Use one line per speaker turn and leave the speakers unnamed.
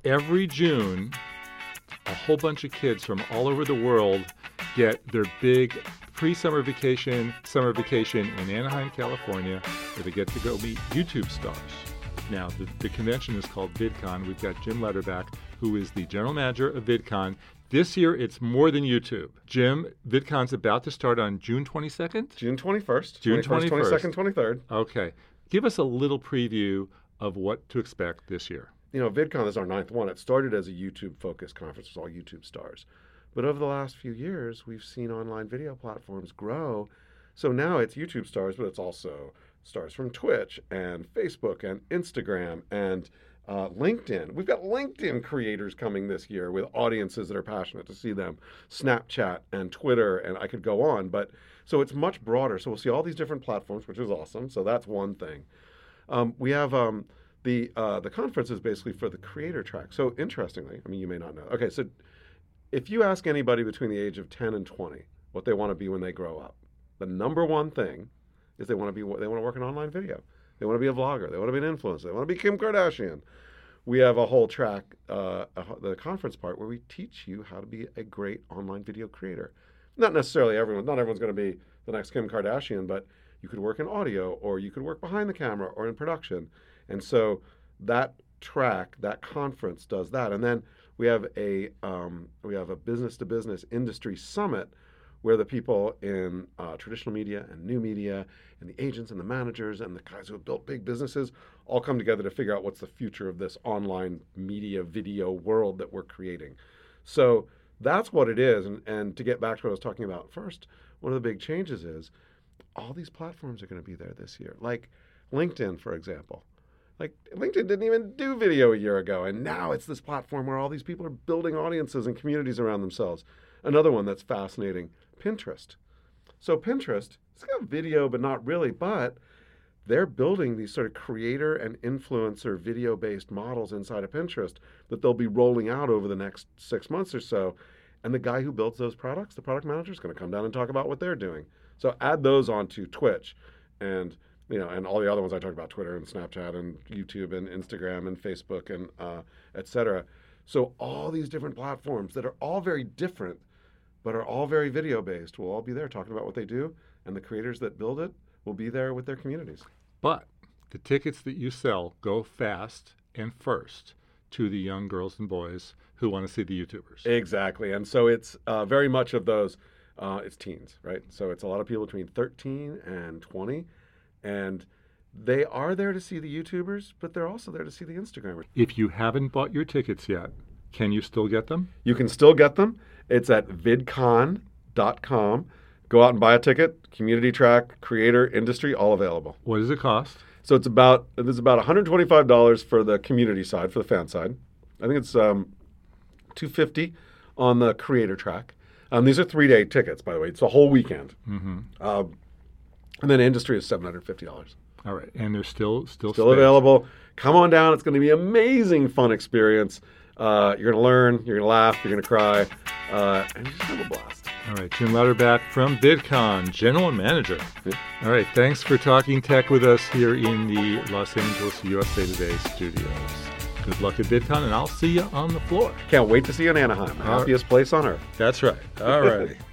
every June, a whole bunch of kids from all over the world get their big pre-summer vacation, summer vacation in Anaheim, California, where they get to go meet YouTube stars. Now, the convention is called VidCon. We've got Jim Lederbach, who is the general manager of VidCon. This year, it's more than YouTube. Jim, VidCon's about to start on June 22nd?
June 21st.
June 21st.
22nd, 23rd.
Okay. Give us a little preview of what to expect this year.
You know, VidCon is our 9th one. It started as a YouTube-focused conference. It was all YouTube stars. But over the last few years, we've seen online video platforms grow. So now it's YouTube stars, but it's also stars from Twitch and Facebook and Instagram and LinkedIn. We've got LinkedIn creators coming this year with audiences that are passionate to see them. Snapchat and Twitter, and I could go on. But so it's much broader. So we'll see all these different platforms, which is awesome. So that's one thing. We have the conference is basically for the creator track. So interestingly, I mean, you may not know. Okay, so if you ask anybody between the age of 10 and 20 what they want to be when they grow up, the number one thing is they want to work in online video. They want to be a vlogger. They want to be an influencer. They want to be Kim Kardashian. We have a whole track, the conference part, where we teach you how to be a great online video creator. Not necessarily not everyone's going to be the next Kim Kardashian, but you could work in audio, or you could work behind the camera or in production. And so that track, that conference does that. And then we have a business-to-business industry summit where the people in traditional media and new media and the agents and the managers and the guys who have built big businesses all come together to figure out what's the future of this online media video world that we're creating. So that's what it is. And to get back to what I was talking about first, one of the big changes is all these platforms are going to be there this year. Like LinkedIn, for example. Like LinkedIn didn't even do video a year ago, and now it's this platform where all these people are building audiences and communities around themselves. Another one that's fascinating, Pinterest. So Pinterest, it's got video, but not really, but they're building these sort of creator and influencer video-based models inside of Pinterest that they'll be rolling out over the next 6 months or so. And the guy who builds those products, the product manager, is going to come down and talk about what they're doing. So add those onto Twitch and all the other ones I talked about, Twitter and Snapchat and YouTube and Instagram and Facebook and et cetera. So all these different platforms that are all very different, but are all very video-based, will all be there talking about what they do, and the creators that build it will be there with their communities.
But the tickets that you sell go fast and first to the young girls and boys who want to see the YouTubers.
Exactly. And so it's very much of those, it's teens, right? So it's a lot of people between 13 and 20. And they are there to see the YouTubers, but they're also there to see the Instagrammers.
If you haven't bought your tickets yet, can you still get them?
You can still get them. It's at vidcon.com. Go out and buy a ticket. Community track, creator, industry, all available.
What does it cost?
So there's about $125 for the community side, for the fan side. I think it's $250 on the creator track. These are 3-day tickets, by the way. It's a whole weekend.
Mm-hmm.
And then industry is $750.
All right, and they're still
available. Come on down. It's going to be an amazing, fun experience. You're going to learn. You're going to laugh. You're going to cry. And you just have a blast.
All right, Jim Lederbach from VidCon, General Manager.
Yeah.
All right, thanks for talking tech with us here in the Los Angeles USA Today studios. Good luck at VidCon, and I'll see you on the floor.
Can't wait to see you in Anaheim, the happiest place on earth.
That's right. All righty.